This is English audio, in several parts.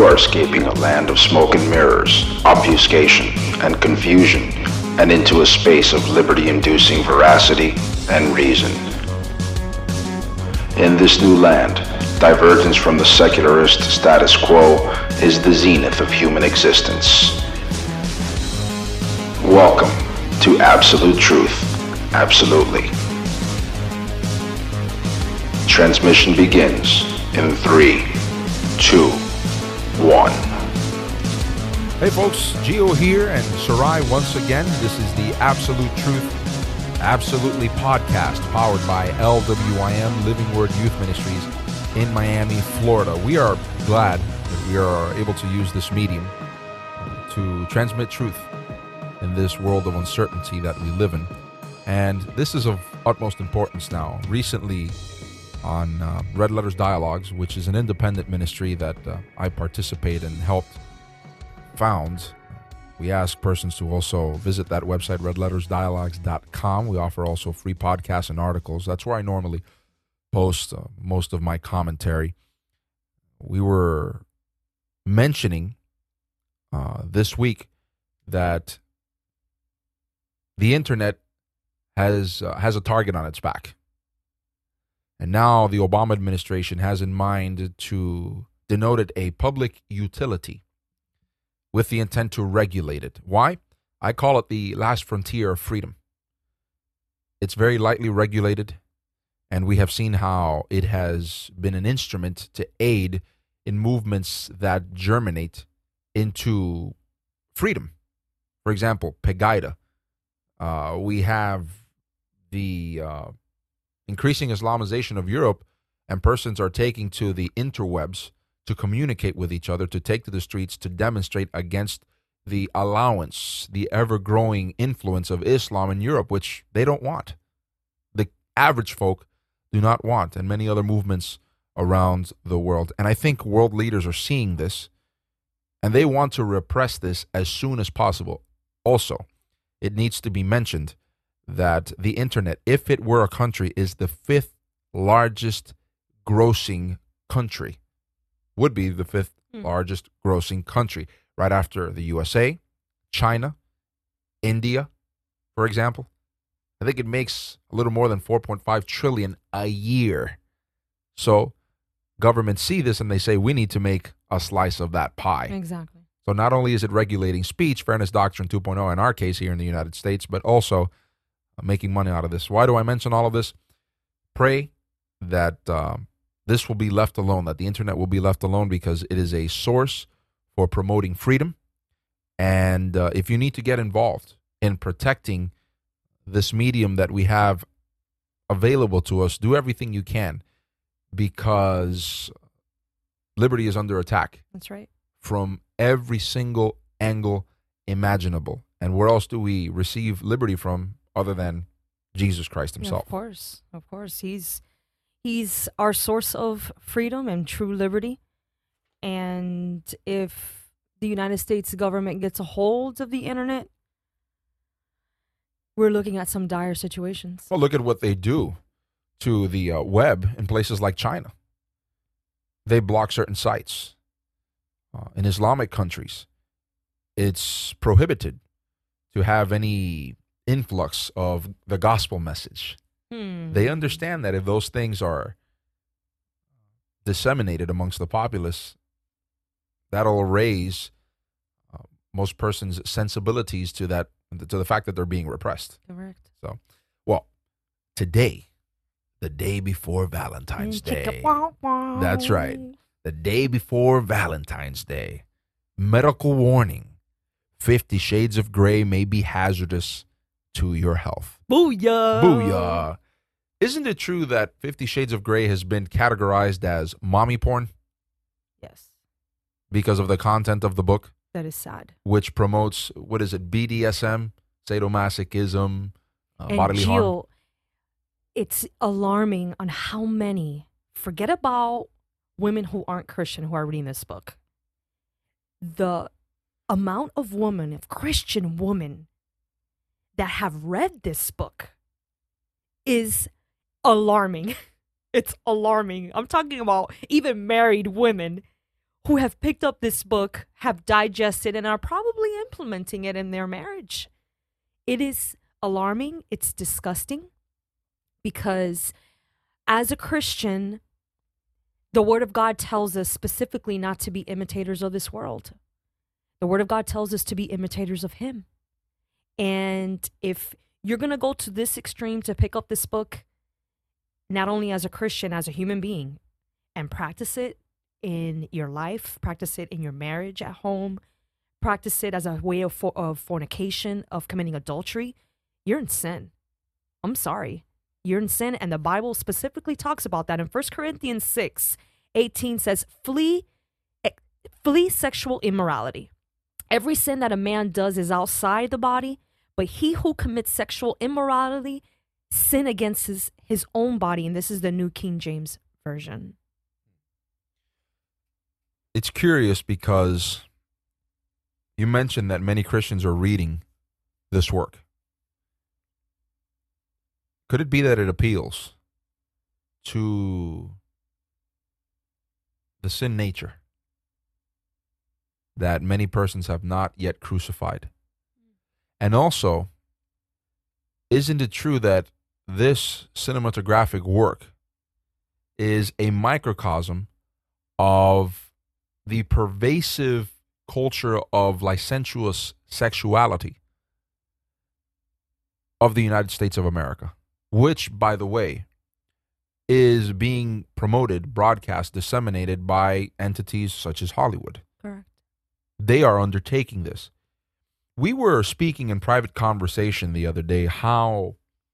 are escaping a land of smoke and mirrors, obfuscation and confusion, and into a space of liberty-inducing veracity and reason. In this new land, divergence from the secularist status quo is the zenith of human existence. Welcome to Absolute Truth, Absolutely. Transmission begins in 3, 2, 1. Hey folks, Gio here and Sarai once again. This is the Absolute Truth, Absolutely podcast powered by LWIM, Living Word Youth Ministries in Miami, Florida. We are glad that we are able to use this medium to transmit truth in this world of uncertainty that we live in. And this is of utmost importance now. Recently, on Red Letters Dialogues, which is an independent ministry that I participate and helped found. We ask persons to also visit that website, redlettersdialogues.com. We offer also free podcasts and articles. That's where I normally post most of my commentary. We were mentioning this week that the internet has a target on its back. And now the Obama administration has in mind to denote it a public utility with the intent to regulate it. Why? I call it the last frontier of freedom. It's very lightly regulated, and we have seen how it has been an instrument to aid in movements that germinate into freedom. For example, Pegida. We have the increasing Islamization of Europe, and persons are taking to the interwebs to communicate with each other, to take to the streets to demonstrate against the allowance, the ever-growing influence of Islam in Europe, which they don't want. The average folk do not want, and many other movements around the world. And I think world leaders are seeing this, and they want to repress this as soon as possible. Also, it needs to be mentioned that the internet, if it were a country, is the 5th largest grossing country, would be the 5th largest grossing country, right after the USA, China, India, for example. I think it makes a little more than 4.5 trillion a year. So governments see this and they say, we need to make a slice of that pie. Exactly. So not only is it regulating speech, Fairness Doctrine 2.0 in our case here in the United States, but also making money out of this. Why do I mention all of this? Pray that this will be left alone, that the internet will be left alone, because it is a source for promoting freedom. And if you need to get involved in protecting this medium that we have available to us, do everything you can, because liberty is under attack. That's right. From every single angle imaginable. And where else do we receive liberty from other than Jesus Christ himself? Yeah, of course. He's our source of freedom and true liberty. And if the United States government gets a hold of the internet, we're looking at some dire situations. Well, look at what they do to the web in places like China. They block certain sites. In Islamic countries, it's prohibited to have any influx of the gospel message. They understand that if those things are disseminated amongst the populace, that'll raise most persons' sensibilities to the fact that they're being repressed. Correct. So, well, today, the day before Valentine's Day. That's right. The day before Valentine's Day. Medical warning. 50 Shades of Grey may be hazardous to your health. Booyah! Booyah! Isn't it true that 50 Shades of Grey has been categorized as mommy porn? Yes. Because of the content of the book? That is sad. Which promotes, what is it, BDSM, sadomasochism, bodily harm? It's alarming on how many, forget about women who aren't Christian who are reading this book. The amount of Christian women that have read this book is alarming. It's alarming. I'm talking about even married women who have picked up this book, have digested, and are probably implementing it in their marriage. It is alarming. It's disgusting because as a Christian, the Word of God tells us specifically not to be imitators of this world. The Word of God tells us to be imitators of Him. And if you're going to go to this extreme to pick up this book, not only as a Christian, as a human being, and practice it in your life, practice it in your marriage at home, practice it as a way of fornication, of committing adultery, you're in sin. I'm sorry. You're in sin. And the Bible specifically talks about that. In 1 Corinthians 6:18 says, flee sexual immorality. Every sin that a man does is outside the body, but he who commits sexual immorality sin against his own body. And this is the New King James Version. It's curious because you mentioned that many Christians are reading this work. Could it be that it appeals to the sin nature that many persons have not yet crucified? And also, isn't it true that this cinematographic work is a microcosm of the pervasive culture of licentious sexuality of the United States of America, which, by the way, is being promoted, broadcast, disseminated by entities such as Hollywood. Correct. They are undertaking this. We were speaking in private conversation the other day how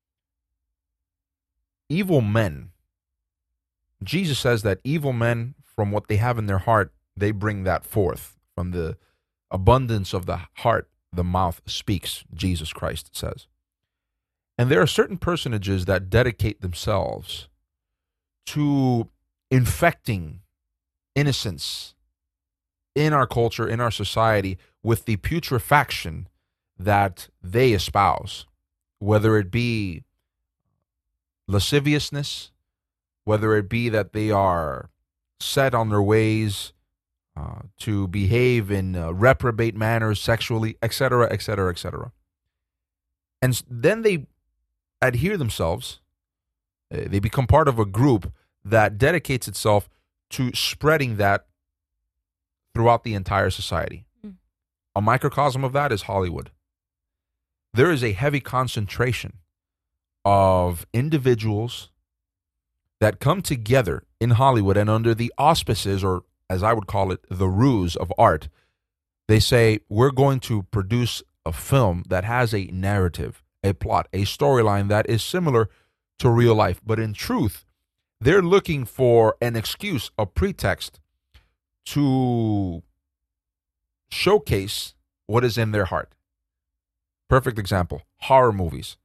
evil men, Jesus says that evil men, from what they have in their heart, they bring that forth. From the abundance of the heart, the mouth speaks, Jesus Christ says. And there are certain personages that dedicate themselves to infecting innocence in our culture, in our society, with the putrefaction that they espouse, whether it be lasciviousness, whether it be that they are set on their ways to behave in reprobate manners sexually, etc., etc., etc. And then they adhere themselves, they become part of a group that dedicates itself to spreading that throughout the entire society. A microcosm of that is Hollywood. There is a heavy concentration of individuals that come together in Hollywood and under the auspices, or as I would call it, the ruse of art. They say, we're going to produce a film that has a narrative, a plot, a storyline that is similar to real life. But in truth, they're looking for an excuse, a pretext to showcase what is in their heart. Perfect example, horror movies.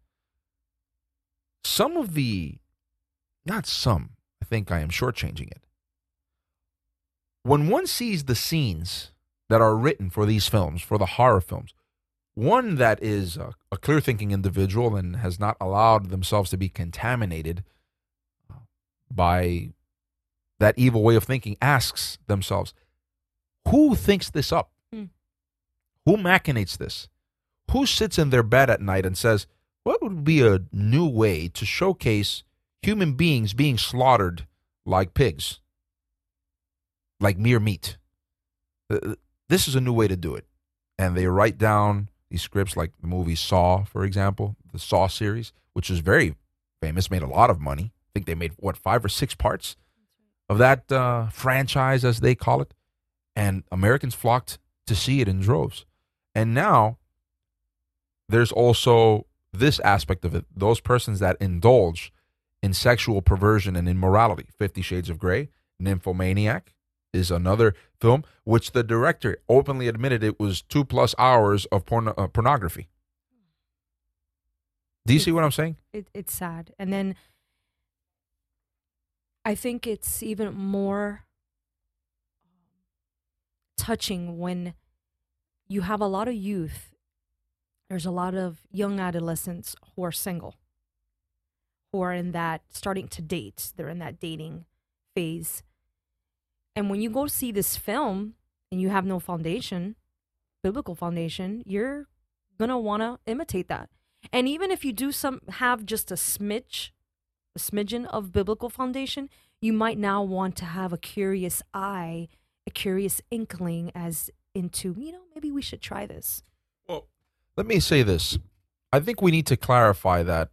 Not some, I think I am shortchanging it. When one sees the scenes that are written for these films, for the horror films, one that is a clear-thinking individual and has not allowed themselves to be contaminated by that evil way of thinking asks themselves, who thinks this up? Who machinates this? Who sits in their bed at night and says, what would be a new way to showcase human beings being slaughtered like pigs, like mere meat? This is a new way to do it. And they write down these scripts like the movie Saw, for example, the Saw series, which is very famous, made a lot of money. I think they made, 5 or 6 parts of that franchise, as they call it. And Americans flocked to see it in droves. And now there's also this aspect of it. Those persons that indulge in sexual perversion and immorality. 50 Shades of Grey, Nymphomaniac is another film, which the director openly admitted it was 2+ hours of pornography. Do you see what I'm saying? It's sad. And then I think it's even more touching when you have a lot of youth. There's a lot of young adolescents who are single, who are in that starting to date. They're in that dating phase. And when you go see this film and you have no foundation, biblical foundation, you're going to want to imitate that. And even if you do have just a smidgen of biblical foundation, you might now want to have a curious eye, a curious inkling as into, maybe we should try this. Well, let me say this. I think we need to clarify that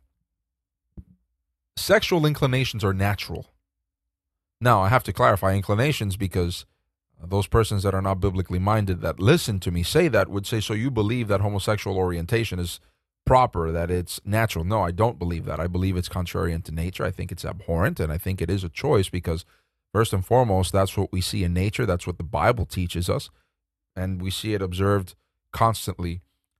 sexual inclinations are natural. Now, I have to clarify inclinations because those persons that are not biblically minded that listen to me say that would say, so you believe that homosexual orientation is proper, that it's natural. No, I don't believe that. I believe it's contrarian to nature. I think it's abhorrent, and I think it is a choice because, first and foremost, that's what we see in nature. That's what the Bible teaches us, and we see it observed constantly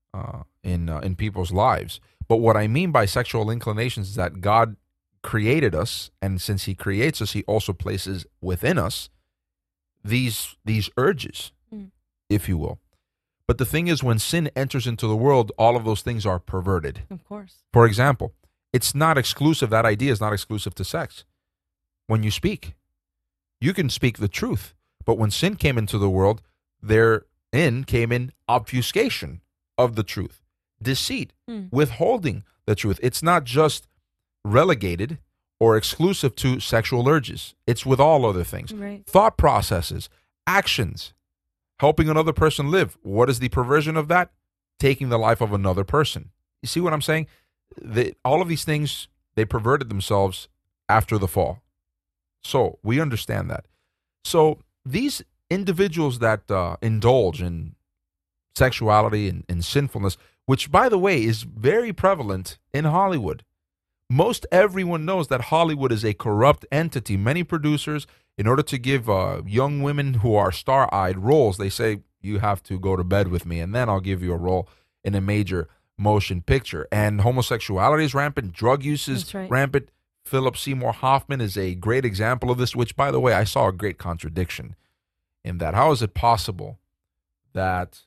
in people's lives. But what I mean by sexual inclinations is that God created us, and since he creates us, he also places within us these urges, if you will. But the thing is, when sin enters into the world, all of those things are perverted. Of course. For example, it's not exclusive, that idea is not exclusive to sex. When you speak, you can speak the truth. But when sin came into the world, therein came in obfuscation of the truth, deceit, withholding the truth. It's not just relegated or exclusive to sexual urges. It's with all other things. Right. Thought processes, actions, helping another person live. What is the perversion of that? Taking the life of another person. You see what I'm saying? All of these things, they perverted themselves after the fall. So we understand that. So these individuals that indulge in sexuality and sinfulness, which, by the way, is very prevalent in Hollywood. Most everyone knows that Hollywood is a corrupt entity. Many producers, in order to give young women who are star-eyed roles, they say, you have to go to bed with me, and then I'll give you a role in a major motion picture. And homosexuality is rampant. Drug use is rampant. Philip Seymour Hoffman is a great example of this, which, by the way, I saw a great contradiction in that. How is it possible that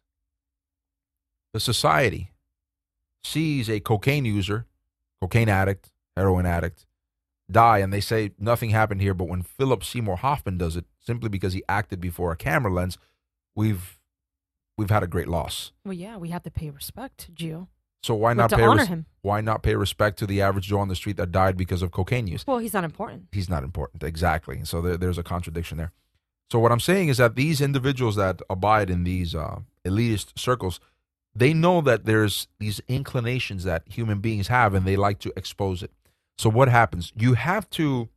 the society sees a cocaine user, cocaine addict, heroin addict, die, and they say nothing happened here, but when Philip Seymour Hoffman does it, simply because he acted before a camera lens, we've had a great loss. Well, yeah, we have to pay respect, Gio. So why not pay respect to the average Joe on the street that died because of cocaine use? Well, he's not important. He's not important, exactly. So there's a contradiction there. So what I'm saying is that these individuals that abide in these elitist circles, they know that there's these inclinations that human beings have, and they like to expose it. So what happens? You have to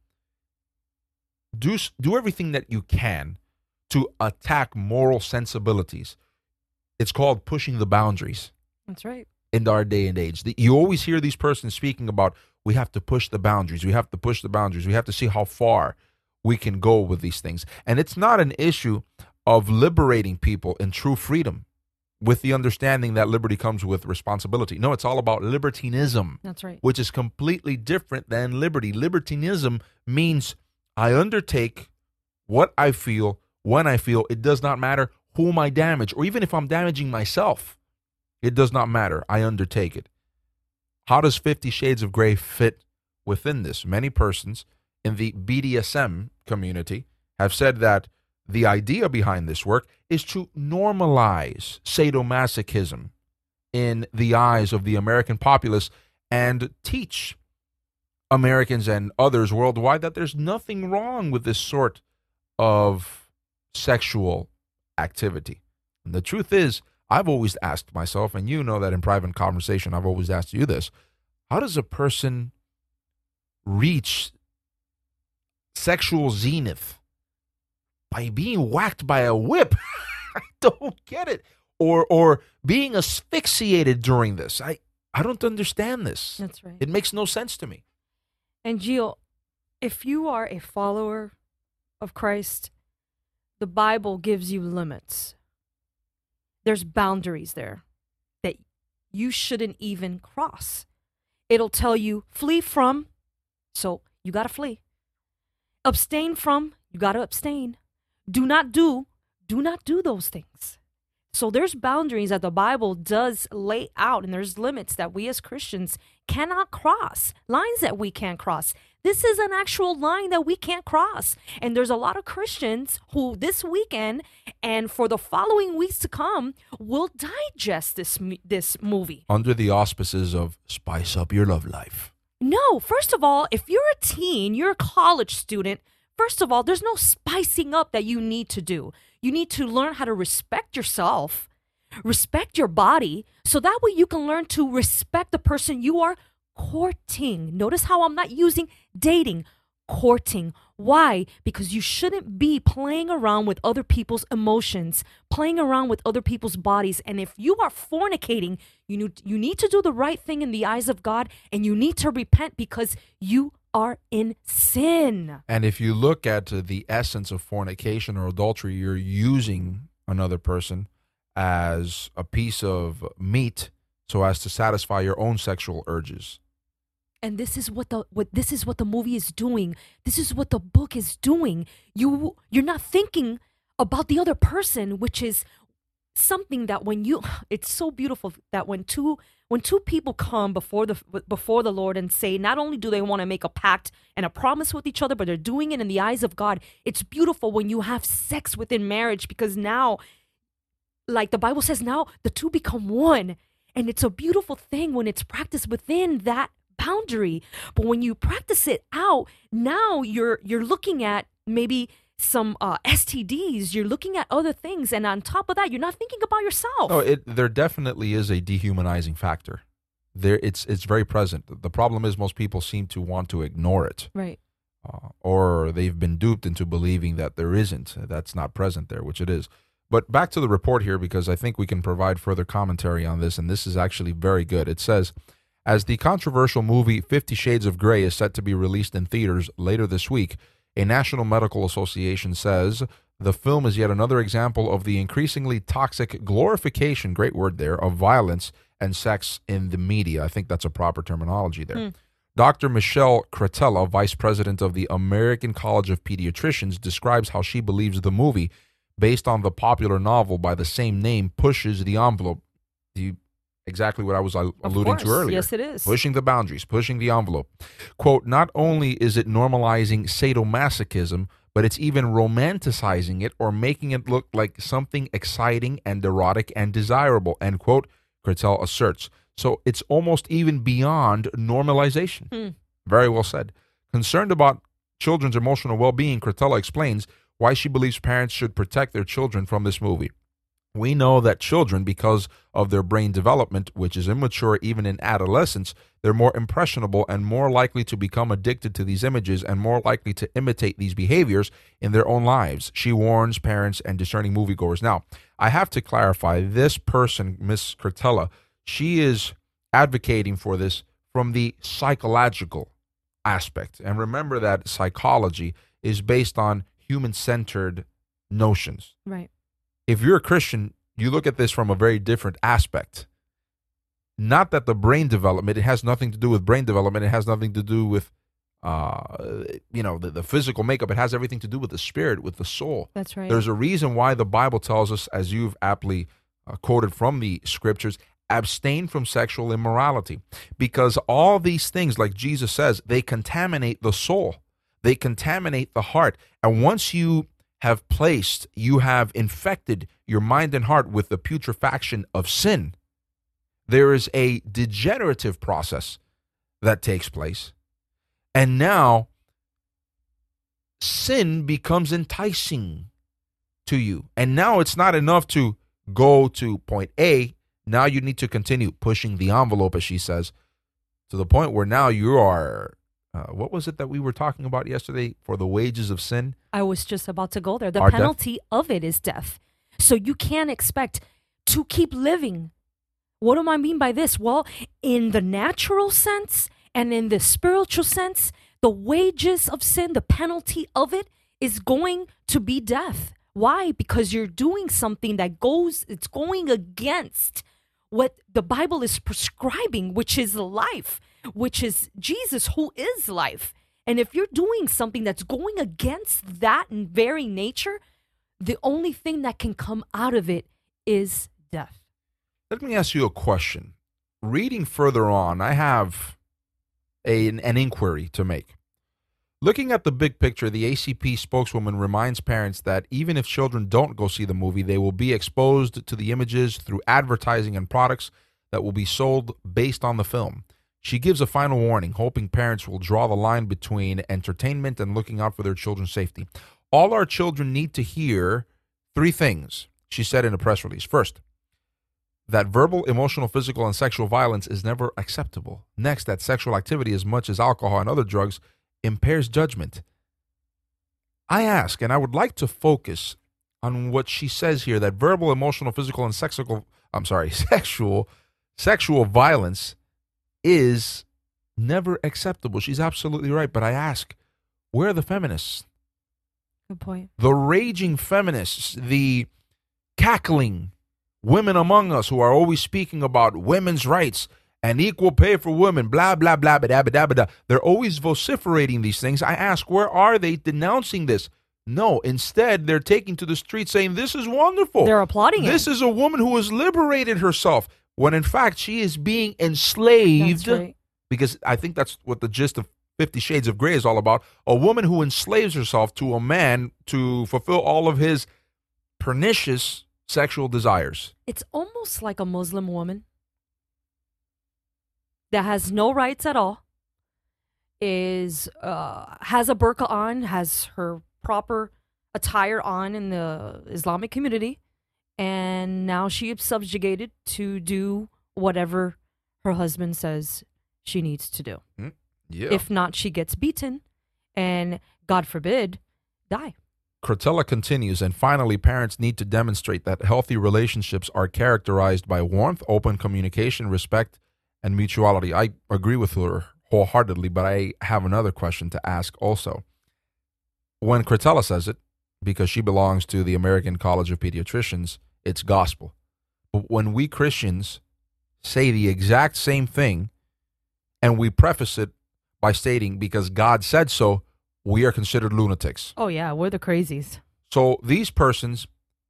do everything that you can to attack moral sensibilities. It's called pushing the boundaries. That's right. In our day and age, you always hear these persons speaking about, we have to push the boundaries. We have to push the boundaries. We have to see how far we can go with these things. And it's not an issue of liberating people in true freedom, with the understanding that liberty comes with responsibility. No, it's all about libertinism. That's right. Which is completely different than liberty. Libertinism means I undertake what I feel, when I feel. It does not matter whom I damage, or even if I'm damaging myself. It does not matter. I undertake it. How does 50 Shades of Grey fit within this? Many persons in the BDSM community have said that the idea behind this work is to normalize sadomasochism in the eyes of the American populace and teach Americans and others worldwide that there's nothing wrong with this sort of sexual activity. And the truth is, I've always asked myself, and you know that in private conversation, I've always asked you this: how does a person reach sexual zenith? By being whacked by a whip? I don't get it. Or being asphyxiated during this. I don't understand this. That's right. It makes no sense to me. And Gio, if you are a follower of Christ, the Bible gives you limits. There's boundaries there that you shouldn't even cross. It'll tell you, flee from, so you got to flee. Abstain from, you got to abstain. Do not do those things. So there's boundaries that the Bible does lay out, and there's limits that we as Christians cannot cross, lines that we can't cross. This is an actual line that we can't cross. And there's a lot of Christians who this weekend and for the following weeks to come will digest this movie. Under the auspices of spice up your love life. No, first of all, if you're a teen, you're a college student, first of all, there's no spicing up that you need to do. You need to learn how to respect yourself, respect your body, so that way you can learn to respect the person you are courting. Notice how I'm not using dating, courting. Why? Because you shouldn't be playing around with other people's emotions, playing around with other people's bodies. And if you are fornicating, you need to do the right thing in the eyes of God, and you need to repent because you are in sin. And if you look at the essence of fornication or adultery, you're using another person as a piece of meat so as to satisfy your own sexual urges. And this is what the movie is doing. This is what the book is doing. You're not thinking about the other person, which is something that it's so beautiful that when two people come before the Lord and say, not only do they want to make a pact and a promise with each other, but they're doing it in the eyes of God. It's beautiful when you have sex within marriage, because now, like the Bible says, now the two become one. And it's a beautiful thing when it's practiced within that boundary. But when you practice it out, now you're looking at maybe some STDs, you're looking at other things, and on top of that, you're not thinking about yourself. No, there definitely is a dehumanizing factor. It's very present. The problem is most people seem to want to ignore it. Right. Or they've been duped into believing that that's not present there, which it is. But back to the report here, because I think we can provide further commentary on this, and this is actually very good. It says, as the controversial movie 50 Shades of Grey is set to be released in theaters later this week, a National Medical Association says the film is yet another example of the increasingly toxic glorification, great word there, of violence and sex in the media. I think that's a proper terminology there. Dr. Michelle Cretella, vice president of the American College of Pediatricians, describes how she believes the movie, based on the popular novel by the same name, pushes the envelope. Exactly what I was alluding to earlier. Yes, it is. Pushing the boundaries, pushing the envelope. Quote, not only is it normalizing sadomasochism, but it's even romanticizing it or making it look like something exciting and erotic and desirable, end quote, Cretella asserts. So it's almost even beyond normalization. Very well said. Concerned about children's emotional well-being, Cretella explains why she believes parents should protect their children from this movie. We know that children, because of their brain development, which is immature even in adolescence, they're more impressionable and more likely to become addicted to these images and more likely to imitate these behaviors in their own lives. She warns parents and discerning moviegoers. Now, I have to clarify, this person, Miss Cretella, she is advocating for this from the psychological aspect. And remember that psychology is based on human-centered notions. Right. If you're a Christian, you look at this from a very different aspect. Not that the brain development, it has nothing to do with brain development. It has nothing to do with, the physical makeup. It has everything to do with the spirit, with the soul. That's right. There's a reason why the Bible tells us, as you've aptly quoted from the scriptures, abstain from sexual immorality. Because all these things, like Jesus says, they contaminate the soul. They contaminate the heart. And once you have infected your mind and heart with the putrefaction of sin, there is a degenerative process that takes place. And now sin becomes enticing to you. And now it's not enough to go to point A. Now you need to continue pushing the envelope, as she says, to the point where now you are, what was it that we were talking about yesterday? For the wages of sin? I was just about to go there. The Our penalty of it is death. So you can't expect to keep living. What do I mean by this? Well, in the natural sense and in the spiritual sense, the wages of sin, the penalty of it is going to be death. Why? Because you're doing something it's going against what the Bible is prescribing, which is life, which is Jesus, who is life. And if you're doing something that's going against that very nature, the only thing that can come out of it is death. Let me ask you a question. Reading further on, I have an inquiry to make. Looking at the big picture, the ACP spokeswoman reminds parents that even if children don't go see the movie, they will be exposed to the images through advertising and products that will be sold based on the film. She gives a final warning, hoping parents will draw the line between entertainment and looking out for their children's safety. All our children need to hear 3 things, she said in a press release. First, that verbal, emotional, physical, and sexual violence is never acceptable. Next, that sexual activity, as much as alcohol and other drugs, impairs judgment. I ask, and I would like to focus on what she says here, that verbal, emotional, physical, and sexual violence is never acceptable. She's absolutely right. But I ask, where are the feminists? Good point. The raging feminists, the cackling women among us who are always speaking about women's rights and equal pay for women, blah, blah, blah, blah, blah, blah. They're always vociferating these things. I ask, where are they denouncing this? No, instead, they're taking to the street saying, this is wonderful. They're applauding This is a woman who has liberated herself, when in fact she is being enslaved. That's right. Because I think that's what the gist of 50 Shades of Grey is all about. A woman who enslaves herself to a man to fulfill all of his pernicious sexual desires. It's almost like a Muslim woman that has no rights at all, has a burqa on, has her proper attire on in the Islamic community, and now she is subjugated to do whatever her husband says she needs to do. Yeah. If not, she gets beaten and, God forbid, die. Cretella continues, and finally, parents need to demonstrate that healthy relationships are characterized by warmth, open communication, respect, and mutuality. I agree with her wholeheartedly, but I have another question to ask also. When Cretella says it, because she belongs to the American College of Pediatricians, it's gospel. But when we Christians say the exact same thing, and we preface it by stating, because God said so, we are considered lunatics. Oh, yeah, we're the crazies. So these persons,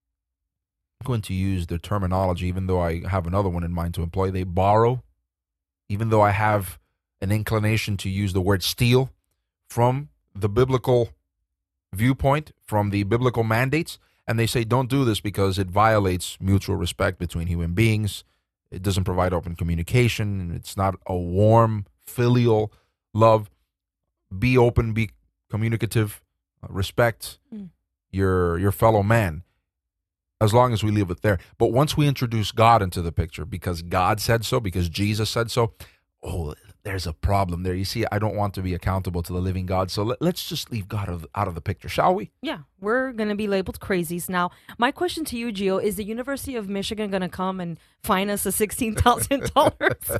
I'm going to use their terminology, even though I have another one in mind to employ, they borrow, even though I have an inclination to use the word steal from the biblical viewpoint, from the biblical mandates, and they say, don't do this because it violates mutual respect between human beings. It doesn't provide open communication. It's not a warm, filial love. Be open, be communicative, respect your fellow man, as long as we leave it there. But once we introduce God into the picture, because God said so, because Jesus said so, there's a problem there. You see, I don't want to be accountable to the living God, so let's just leave God out of the picture, shall we? Yeah, we're going to be labeled crazies. Now, my question to you, Gio, is the University of Michigan going to come and fine us a $16,000?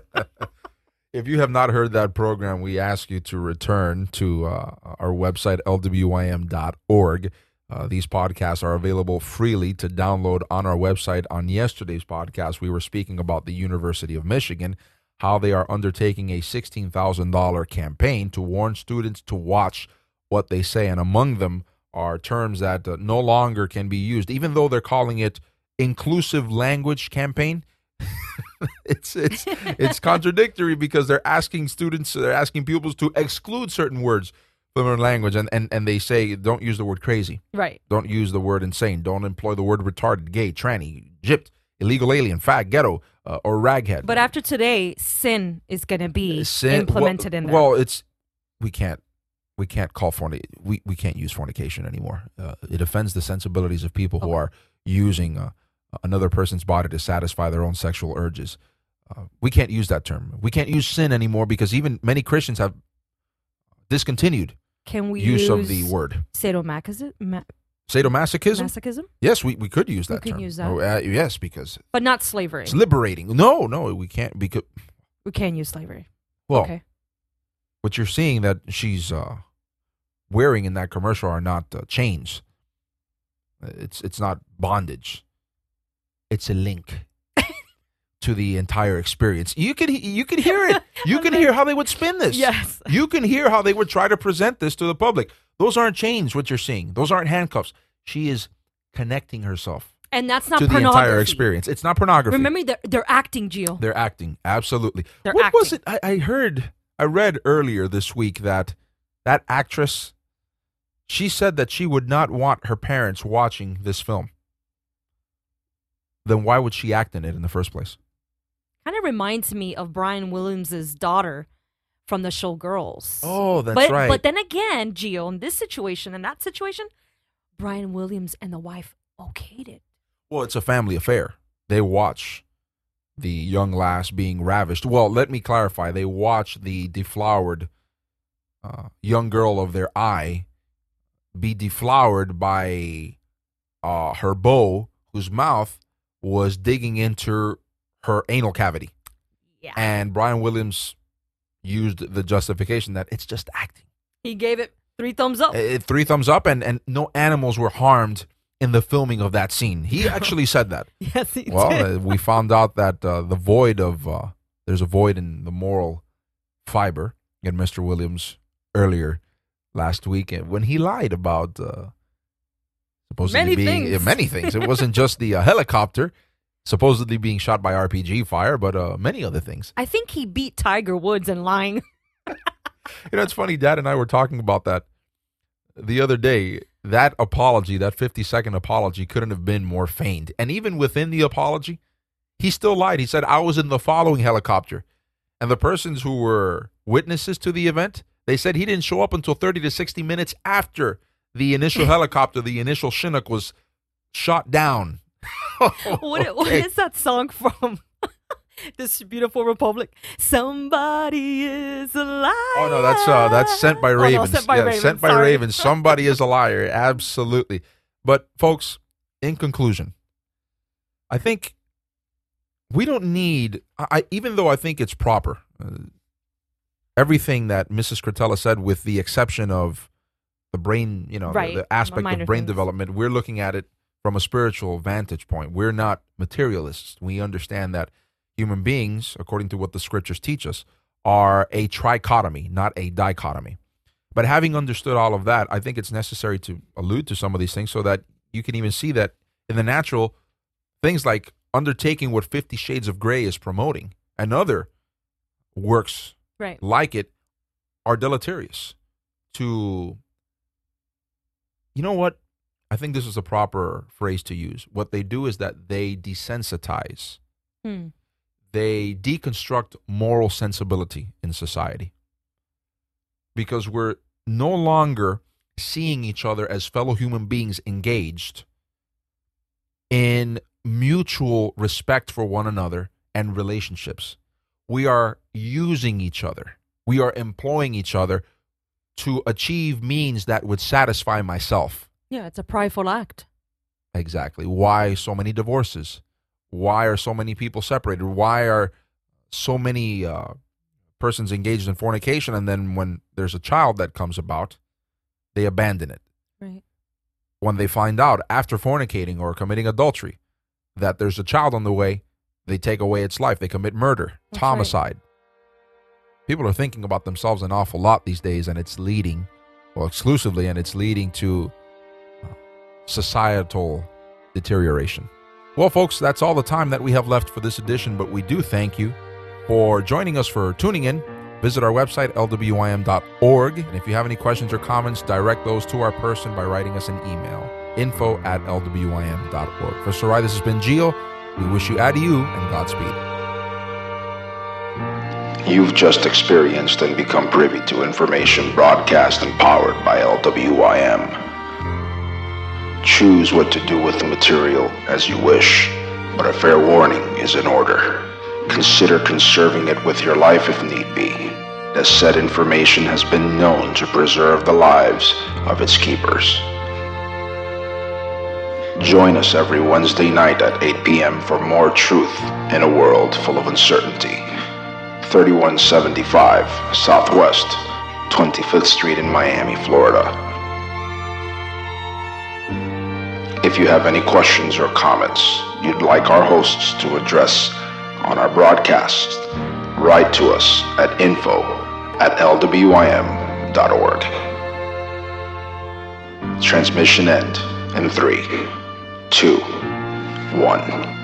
If you have not heard that program, we ask you to return to our website, lwim.org. These podcasts are available freely to download on our website. On yesterday's podcast, we were speaking about the University of Michigan, how they are undertaking a $16,000 campaign to warn students to watch what they say. And among them are terms that no longer can be used, even though they're calling it inclusive language campaign. It's contradictory, because they're asking pupils to exclude certain words from their language, and they say don't use the word crazy, Right. don't use the word insane, don't employ the word retarded, gay, tranny, gypped, illegal alien, fag, ghetto, or raghead. But after today, sin is going to be implemented in there. Well, we can't call we can't use fornication anymore. It offends the sensibilities of people who are using another person's body to satisfy their own sexual urges. We can't use that term. We can't use sin anymore, because even many Christians have discontinued use of the word. Sadomasochism? Sadomasochism? Yes, we could use that We term. can use that. Yes, because But not slavery. it's liberating. No, we can't. Because, We can use slavery. well, Okay. what you're seeing that she's wearing in that commercial are not chains. It's not bondage. It's a link to the entire experience. You can hear it. You can hear how they would spin this. Yes. You can hear how they would try to present this to the public. Those aren't chains, what you're seeing. Those aren't handcuffs. She is connecting herself And that's not to the pornography. entire experience. It's not pornography. Remember, they're acting, Gio. They're acting. Absolutely. They're What was acting. it? I read earlier this week that that actress, she said that she would not want her parents watching this film. Then why would she act in it in the first place? Kind of reminds me of Brian Williams' daughter from the show Girls. Oh, that's right. But then again, Gio, in this situation and that situation, Brian Williams and the wife okayed it. Well, it's a family affair. They watch the young lass being ravished. Well, let me clarify. They watch the deflowered young girl of their eye be deflowered by her beau, whose mouth was digging into her anal cavity. Yeah. And Brian Williams used the justification that it's just acting. He gave it 3 thumbs up. 3 thumbs up, and no animals were harmed in the filming of that scene. He actually said that. Yes, he did. Well, we found out that there's a void in the moral fiber in Mr. Williams earlier last week when he lied about supposedly many things. It wasn't just the helicopter supposedly being shot by RPG fire, but many other things. I think he beat Tiger Woods in lying. It's funny. Dad and I were talking about that the other day. That apology, that 50-second apology, couldn't have been more feigned. And even within the apology, he still lied. He said, I was in the following helicopter. And the persons who were witnesses to the event, they said he didn't show up until 30 to 60 minutes after the initial helicopter, the initial Chinook, was shot down. What is that song from? This Beautiful Republic. Somebody is a liar. Oh no, that's Sent by Ravens. Sent by Sorry. Ravens. Somebody is a liar. Absolutely. But folks, in conclusion, I think we don't need. Even though I think it's proper, everything that Mrs. Cretella said, with the exception of the brain, the aspect of brain development, we're looking at it from a spiritual vantage point. We're not materialists. We understand that human beings, according to what the scriptures teach us, are a trichotomy, not a dichotomy. But having understood all of that, I think it's necessary to allude to some of these things so that you can even see that in the natural, things like undertaking what 50 Shades of Grey is promoting and other works like it are deleterious to, you know what? I think this is a proper phrase to use. What they do is that they desensitize. They deconstruct moral sensibility in society because we're no longer seeing each other as fellow human beings engaged in mutual respect for one another and relationships. We are using each other. We are employing each other to achieve means that would satisfy myself. Yeah, it's a prideful act. Exactly. Why so many divorces? Why are so many people separated? Why are so many persons engaged in fornication, and then when there's a child that comes about, they abandon it? Right. When they find out after fornicating or committing adultery that there's a child on the way, they take away its life. They commit murder, homicide. Right. People are thinking about themselves an awful lot these days, and it's leading, exclusively, and it's leading to societal deterioration. Well, folks, that's all the time that we have left for this edition, but we do thank you for joining us, for tuning in. Visit our website, lwim.org, and if you have any questions or comments, direct those to our person by writing us an email, info@lwim.org. For Sarai, this has been Gio. We wish you adieu and Godspeed. You've just experienced and become privy to information broadcast and powered by LWIM. Choose what to do with the material as you wish, but a fair warning is in order. Consider conserving it with your life if need be, as said information has been known to preserve the lives of its keepers. Join us every Wednesday night at 8 p.m. for more truth in a world full of uncertainty. 3175 Southwest 25th Street in Miami, Florida. If you have any questions or comments you'd like our hosts to address on our broadcast, write to us at info@lwim.org. Transmission end in 3, 2, 1.